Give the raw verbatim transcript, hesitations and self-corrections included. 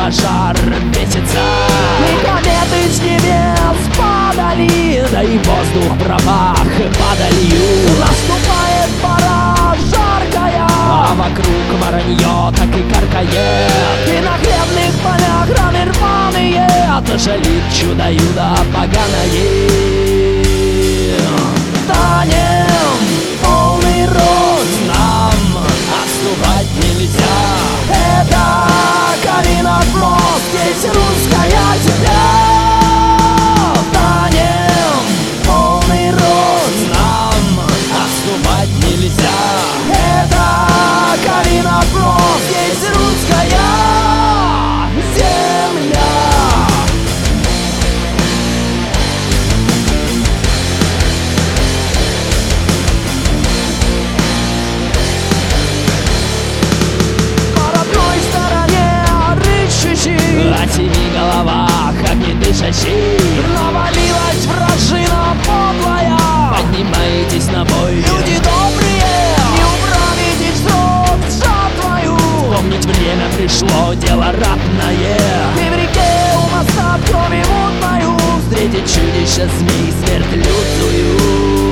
пожар бесится. И кометы с небес падали, да и воздух пропах падалью. Наступает пора жаркая, а вокруг маранье так и каркает. и на хлебных полях раны рваные, жалит чудо-юдо поганое. Танем полный рост, нам отступать нельзя. это Калинов мост, здесь русская земля. Танем полный рост, нам отступать нельзя. это Калинов мост, здесь русская земля. О семи головах огнедышащих навалилась вражина подлая. Поднимаетесь на бой, Люди добрые, не управитесь срок жатвою. Помнить время пришло, дело ратное. И в реке у моста крови мутною Встретить чудище змей смерть лютую.